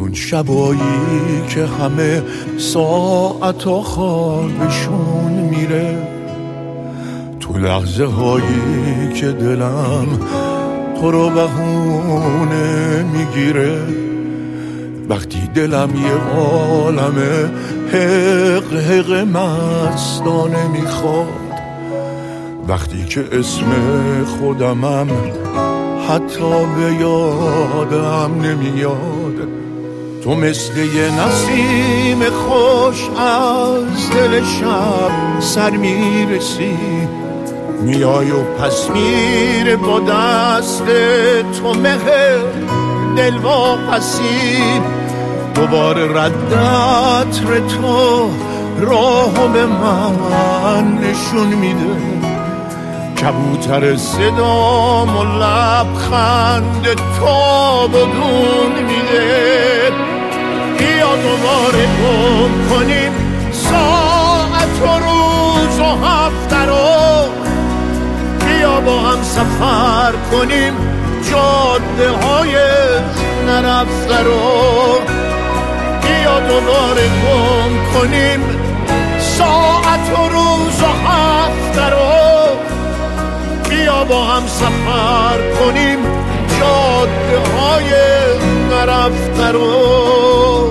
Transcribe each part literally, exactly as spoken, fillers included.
اون شبایی که همه ساعتا خوابشون میره، تو لحظه هایی که دلم تو رو بهونه میگیره، وقتی دلم یه عالمه حق حق مستانه میخواد، وقتی که اسم خودمم حتی به یادم نمیاد، تو مثل یه نسیم خوش از دل شب سر میرسی، میای و پس میره با دست تو مهر دل واپسی، دوباره رد عطر تو راهو به من نشون میده، کبوتر صدام و لبخند تو بدون میده، بیا دوباره گم کنیم ساعت و روز و هفته رو، بیا با هم سفر کنیم جاده های نرفته رو، بیا دوباره گم کنیم ساعت و روز و هفته رو، بیا با هم سفر کنیم جاده های نرفته رو.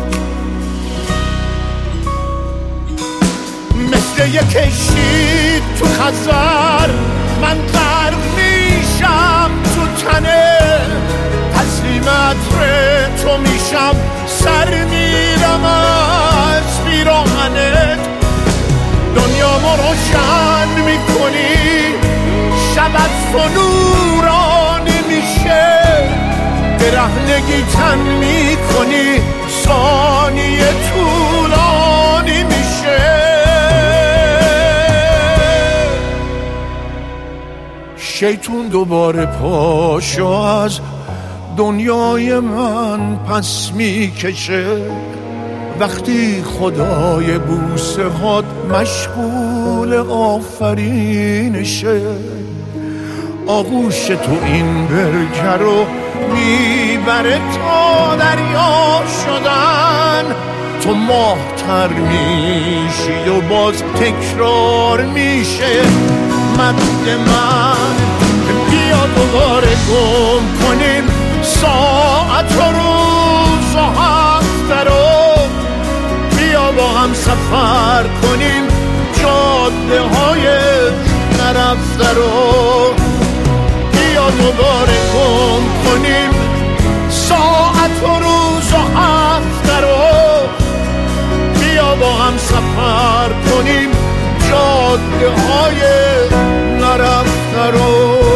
مثل یک کشتی تو خزر من غرق میشم تو تنه، تسلیم عطر تو میشم سر میرم از پیراهنت، دنیا ما روشن میکنی شب از تو نورانی میشه، برهنگی تن میکنی ثانیه طولانی میشه، شیطون دوباره پاشو از دنیای من پس میکشه، وقتی خدای بوسه هات مشغول آفرینشه، آغوش تو این برکه رو میبره تا دریا شدن، تو ماه‌تر میشی و باز تکرار میشه مد من، بیا دوباره گم کنیم ساعت و روز و هفته رو، بیا با هم سفر کنیم جاده های نرفته رو، بیا دوباره گم کنیم ساعت و روز و هفته رو، بیا با هم سفر کنیم جاده های نرفته رو.